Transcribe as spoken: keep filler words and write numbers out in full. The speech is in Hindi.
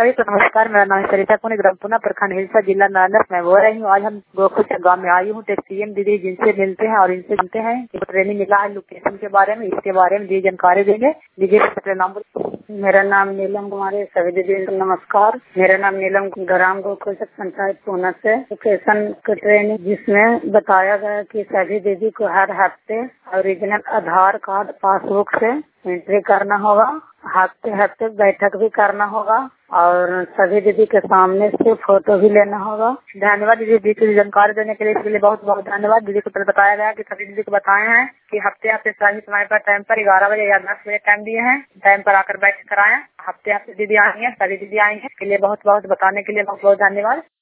सभी को नमस्कार। मेरा नाम है सरिता पुनी, ग्रामपुना प्रखंड हिलसा, जिला नारायणगढ़ मैं बोल रही हूँ। आज हम गोकुल गाँव में आई हूँ तो सीएम दीदी जिनसे मिलते हैं और इनसे जानते हैं कि ट्रेनिंग मिला है लोकेशन के बारे में, इसके बारे में दी जानकारी देंगे। दीदी अपना नाम। मेरा नाम नीलम कुमारी। सभी दीदी को नमस्कार। मेरा नाम नीलम, ग्राम गोकुल पंचायत पूना से लोकेशन की ट्रेनिंग, जिसमें बताया गया कि सभी दीदी को हर हफ्ते ओरिजिनल आधार कार्ड पासबुक से एंट्री करना होगा, हफ्ते हफ्ते बैठक भी करना होगा और सभी दीदी के सामने से फोटो भी लेना होगा। धन्यवाद दीदी, दीदी को जानकारी देने के लिए इसके लिए बहुत बहुत धन्यवाद। दीदी को पहले बताया गया कि सभी दीदी को बताए हैं कि हफ्ते हफ्ते सही समय पर टाइम पर ग्यारह बजे या दस बजे टाइम दिए हैं, टाइम पर आकर बैठ कर आए। हफ्ते हफ्ते दीदी आई है, सभी दीदी आई है, इसके लिए बहुत बहुत बताने के लिए बहुत बहुत धन्यवाद।